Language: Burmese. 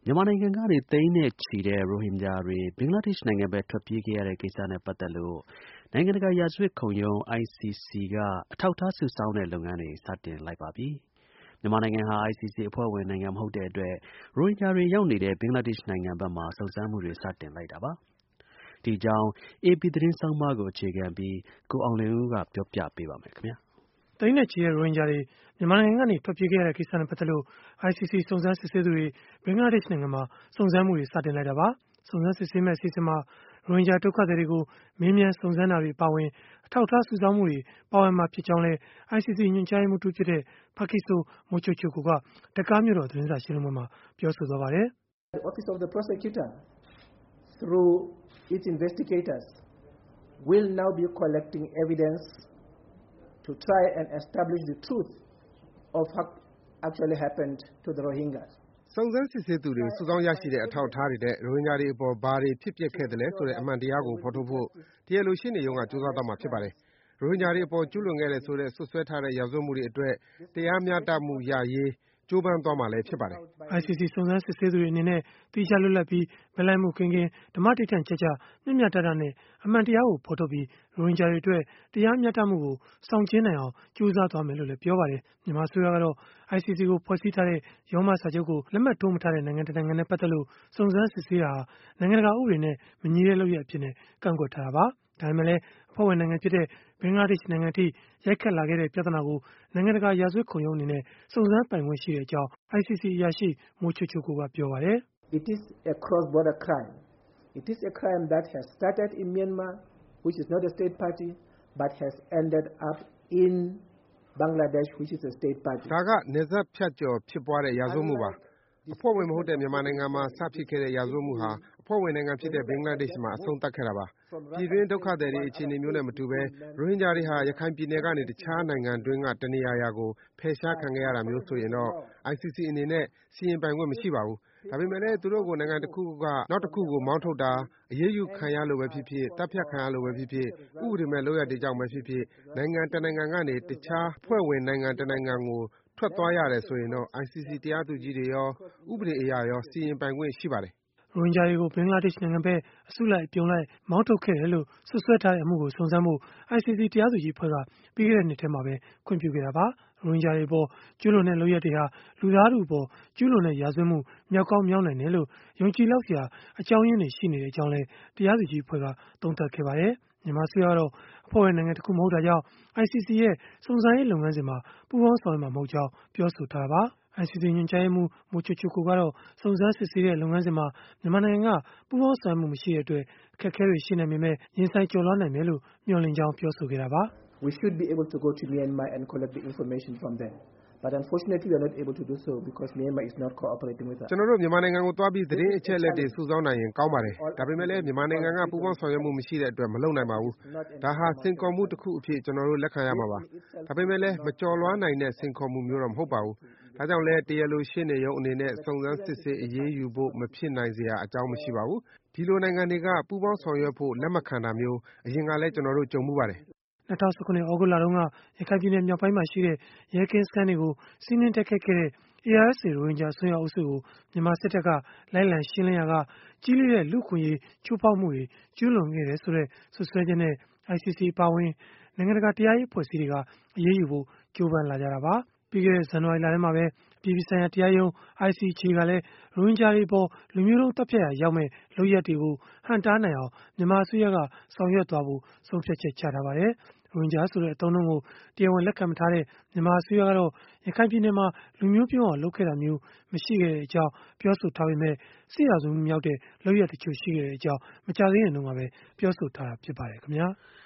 မြန်မာနိုင်ငံကနေ သိန်းနဲ့ချီတဲ့ ရိုဟင်ဂျာတွေ ဘင်္ဂလားဒေ့ရှ်နိုင်ငံဘက် ထွက်ပြေးခဲ့ရတဲ့ကိစ္စနဲ့ပတ်သက်လို့ နိုင်ငံတကာ ရာဇဝတ်ခုံရုံး ICC က အထောက်အထား စုဆောင်းတဲ့လုပ်ငန်းတွေ စတင်လိုက်ပါပြီ။ မြန်မာနိုင်ငံဟာ ICC အဖွဲ့ဝင်နိုင်ငံ မဟုတ်တဲ့အတွက် ရိုဟင်ဂျာတွေ ရောက်နေတဲ့ ဘင်္ဂလားဒေ့ရှ်နိုင်ငံဘက်မှာ စုံစမ်းမှုတွေ စတင်လိုက်တာပါ။ ဒီအကြောင်း AP သတင်းဆောင်းပါးကို အခြေခံပြီး ကိုအောင်လွင်ဦးက ပြောပြပေးပါမယ်။သိန်းနဲ့ချီတဲ့ ရိုဟင်ဂျာတွေ မြန်မာနိုင်ငံကနေ ထွက်ပြေးခဲ့ရတဲ့ ကိစ္စနဲ့ ပတ်သက်လို့ ICC စုံစမ်းစစ်ဆေးသူတွေ ဘင်္ဂလားဒေ့ရှ်နိုင်ငံမှာ စုံစမ်းမှုတွေ စတင်လိုက်တာပါ။ စုံစမ်းစစ်ဆေးမယ့် အစီအစဉ်မှာ ရိုဟင်ဂျာ ဒုက္ခသည်တွေကို မေးမြန်းစုံစမ်းတာတွေ အပါအဝင် အထောက်အထား စုဆောင်းမှုတွေ ပါဝင်မှာ ဖြစ်ကြောင်းလည်း ICC ညွှန်ကြားရေးမှူး တဦးဖြစ်တဲ့ Pakiso Mochochoco က Dhaka မြို့တော် သတင်းစာရှင်းလင်းပွဲမှာ ပြောဆိုသွားပါတယ်။ Office of the Prosecutor, through its investigators, will now be collecting evidence to try and establish the truth of what actually happened to the Rohingyas. စုံစမ်းစစ်ဆေးသူတွေ စုဆောင်းရရှိတဲ့ အထောက်အထားတွေနဲ့ ရိုဟင်ဂျာတွေအပေါ် ဘာတွေဖြစ်ပျက်ခဲ့သလဲဆိုတဲ့ အမှန်တရားကို ဖော်ထုတ်ဖို့ တရားလိုရှေ့နေရုံးက ကြိုးစားသွားမှာ ဖြစ်ပါတယ်။ ရိုဟင်ဂျာတွေအပေါ် ကျူးလွန်ခဲ့တယ်ဆိုတဲ့ စွပ်စွဲထားတဲ့ ရာဇဝတ်မှုတွေအတွက် တရားမျှတမှုရရေး ကြိုးပမ်းသွားမှာလည်း ဖြစ်ပါတယ်။ ICC စုံစမ်းစစ်ဆေးသူတွေ အနေနဲ့ သီးခြားလွတ်လပ်ပြီး ဘက်လိုက်မှုကင်းကင်း၊ ဓမ္မဓိဌာန်ကျကျ၊ မျှမျှတတနဲ့ အမှန်တရားကို ဖော်ထုတ်ပြီး ရိုဟင်ဂျာတွေအတွက် တရားမျှတမှုကို ဆောင်ကျဉ်းနိုင်အောင် ကြိုးစားသွားမယ်လို့လည်း ပြောပါတယ်။ မြန်မာအစိုးရကတော့ ICC ကို ဖွဲ့စည်းထားတဲ့ ရောမစာချုပ်ကို လက်မှတ်ထိုးမထားတဲ့ နိုင်ငံတနိုင်ငံနဲ့ ပတ်သက်လို့ စုံစမ်းစစ်ဆေးတာဟာ နိုင်ငံတကာ ဥပဒေနဲ့ မညီတဲ့ လုပ်ရပ်အဖြစ် ကန့်ကွက်ထားတာပါ။ ဒါပေမဲ့လည်း အဖွဲ့ဝင်နိုင်ငံဖြစ်တဲ့ ဘင်္ဂလားဒေ့ရှ်နိုင်ငံအထိ ရိုက်ခတ်လာခဲ့တဲ့ ပြဿနာကို နိုင်ငံတကာ ရာဇဝတ်ခုံရုံး အနေနဲ့ စုံစမ်းပိုင်ခွင့်ရှိကြောင်း ICC အရာရှိ Mochochoco ကပြောပါတယ်။ It is a cross border crime. It is a crime that has started in Myanmar, which is not a state party, but has ended up in Bangladesh, which is a state party. ဒါက နယ်စပ်ဖြတ်ကျော် ဖြစ်ပွားတဲ့ ရာဇဝတ်မှုပါ။ အဖွဲ့ဝင်မဟုတ်တဲ့ မြန်မာနိုင်ငံမှာ စဖြစ်ခဲ့တဲ့ ရာဇဝတ်မှုဟာ အဖွဲ့ဝင်နိုင်ငံဖြစ်တဲ့ ဘင်္ဂလားဒေ့ရှ်မှာ အဆုံးသတ်ခဲ့တာပါ။ ပြည်တွင်း ဒုက္ခသည်တွေ အခြေအနေမျိုးနဲ့ မတူဘဲ ရိုဟင်ဂျာတွေဟာ ရခိုင်ပြည်နယ်ကနေ တခြားနိုင်ငံတွင်းက တနေရာရာကို ဖယ်ရှားခံခဲ့ရတာမျိုးဆိုရင်တော့ ICC အနေနဲ့ စီရင်ပိုင်ခွင့် မရှိပါဘူး။ ဒါပေမဲ့လည်း သူတို့ကို နိုင်ငံတခုခုက နောက်တခုကို မောင်းထုတ်တာ၊ အရေးယူခံရလို့ပဲဖြစ်ဖြစ်၊ သတ်ဖြတ်ခံရလို့ပဲဖြစ်ဖြစ်၊ ဥပဒေမဲ့ လုပ်ရပ်တွေကြောင့်ပဲဖြစ်ဖြစ် နိုင်ငံတနိုင်ငံကနေ တခြားအဖွဲ့ဝင်နိုင်ငံတနိုင်ငံကို ထွက်သွားရတယ်ဆိုရင်တော့ ICC တရားသူကြီးတွေရော၊ ဥပဒေအရရော စီရင်ပိုင်ခွင့်ရှိပါတယ်။ ရိုဟင်ဂျာတွေကို ဘင်္ဂလားဒေ့ရှ်နိုင်ငံဘက် အစုလိုက်အပြုံလိုက် မောင်းထုတ်ခဲ့တယ်လို့ စွပ်စွဲထားတဲ့ အမှုကို စုံစမ်းဖို့ ICC တရားသူကြီးအဖွဲ့က ပြီးခဲ့တဲ့နှစ်ထဲမှာပဲ ခွင့်ပြုခဲ့တာပါ။ ရိုဟင်ဂျာတွေအပေါ် ကျုးလွန်တဲ့ လုပ်ရပ်တွေဟာ လူသားထုအပေါ် ကျုးလွန်တဲ့ ရာဇဝတ်မှု မြောက်ကောင်းမြောက်နိုင်တယ်လို့ ယုံကြည်လောက်စရာ အကြောင်းရင်းတွေ ရှိနေကြောင်းလည်း တရားသူကြီးအဖွဲ့က သုံးသပ်ခဲ့ပါတယ်။ မြန်မာအစိုးရကတော့ အဖွဲ့ဝင်နိုင်ငံတခု မဟုတ်တာကြောင့် ICC ရဲ့ စုံစမ်းရေး လုပ်ငန်းစဉ်မှာ ပူးပေါင်းဆောင်ရွက်မှာ မဟုတ်ကြောင်း ပြောဆိုထားတာပါ။ ICC ညွှန်ကြားရေးမှူး Mochochoco ကတော့ စုံစမ်းစစ်ဆေးတဲ့ လုပ်ငန်းစဉ်မှာ မြန်မာနိုင်ငံက ပူးပေါင်းဆောင်ရွက်မှု မရှိတဲ့အတွက် အခက်အခဲတွေ ရှိနိုင်ပေမဲ့ ရင်ဆိုင်ကျော်လွှားနိုင်မယ်လို့ မျှော်လင့်ကြောင်း ပြောဆိုခဲ့တာပါ။ We should be able to go to Myanmar and collect the information from them. But unfortunately, we are not able to do so because Myanmar is not cooperating with us. ကျနော်တို့ မြန်မာနိုင်ငံကိုသွားပြီး သတင်းအချက်အလက်တွေ စုဆောင်းနိုင်ရင် ကောင်းပါတယ်။ ဒါပေမဲ့လည်း မြန်မာနိုင်ငံက ပူးပေါင်းဆောင်ရွက်မှု မရှိတဲ့အတွက် မလုပ်နိုင်ပါဘူး။ ဒါဟာ စိန်ခေါ်မှုတခုအဖြစ် ကျနော်တို့ လက်ခံရမှာပါ။ ဒါပေမဲ့လည်း မကျော်လွှားနိုင်တဲ့ စိန်ခေါ်မှုမျိုးတော့ မဟုတ်ပါဘူး။ ဒါကြောင့်လည်း တရားလိုရှေ့နေရုံးအနေနဲ့ စုံစမ်းစစ်ဆေး အရေးယူဖို့ မဖြစ်နိုင်စရာ အကြောင်းမရှိပါဘူး။ ဒီလိုနိုင်ငံတွေက ပူးပေါင်းဆောင်ရွက်ဖို့ လက်မခံတာမျိုး အရင်ကလည်း ကျနော်တို့ ကြုံဖူးပါတယ်။၂၀၁၇ သြဂုတ်လတုန်းက ရခိုင်ပြည်နယ် မြောက်ပိုင်းမှာရှိတဲ့ ရဲကင်းစခန်းတွေကို စီးနင်းတိုက်ခိုက်ခဲ့တဲ့ ARSA ရိုဟင်ဂျာ အစွန်းရောက်အုပ်စုကို မြန်မာစစ်တပ်က လိုက်လံရှင်းလင်းရာက ကြီးလေးတဲ့ လူ့အခွင့်အရေး ချိုးဖောက်မှုတွေ ကျုးလွန်ခဲ့တယ်ဆိုတဲ့ စွပ်စွဲချက်နဲ့ ICC အပါအဝင် နိုင်ငံတကာ တရားရေး အဖွဲ့အစည်းတွေက အရေးယူဖို့ ကြိုးပမ်းလာကြတာပါ။ ပြီးခဲ့တဲ့ ဇန်နဝါရီလထဲမှာပဲ အပြည်ပြည်ဆိုင်ရာ တရားရုံး ICJ ကလည်း ရိုဟင်ဂျာတွေအပေါ် လူမျိုးတုန်းသတ်ဖြတ်ရာရောက်မယ့် လုပ်ရပ်တွေကို ဟန့်တားနိုင်အောင် မြန်မာအစိုးရက ဆောင်ရွက်သွားဖို့ ဆုံးဖြတ်ချက် ချထားပါတယ်။ ရိုဟင်ဂျာဆိုတဲ့ အသုံးအနှုန်းကို တရားဝင် လက်ခံမထားတဲ့ မြန်မာအစိုးရကတော့ ရခိုင်ပြည်နယ်မှာ လူမျိုးပြုန်းအောင် လုပ်ခဲ့တာမျိုး မရှိခဲ့ကြောင်း ပြောဆိုထားပေမဲ့ စစ်ရာဇဝတ်မှုမြောက်တဲ့ လုပ်ရပ်တချို့ ရှိခဲ့ကြောင်း မကြာသေးခင်တုန်းကပဲ ပြောဆိုထားတာ ဖြစ်ပါတယ်ခင်ဗျာ။